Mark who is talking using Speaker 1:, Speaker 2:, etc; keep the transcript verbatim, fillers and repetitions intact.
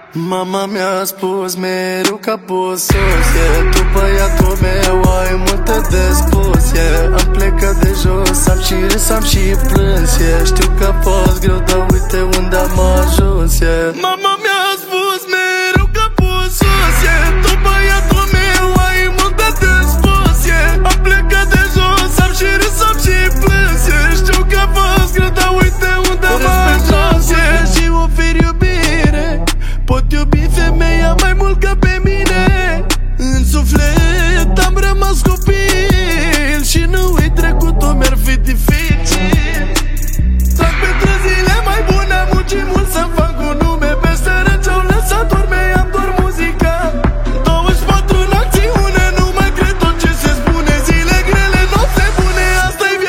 Speaker 1: Mama mi-a spus mereu că poți sus, yeah. Tu băiatul meu ai multe de spus, yeah. Am plecat de jos, am și râs, am și plâns, yeah. Știu că a fost greu, dar uite unde am ajuns, yeah. Mama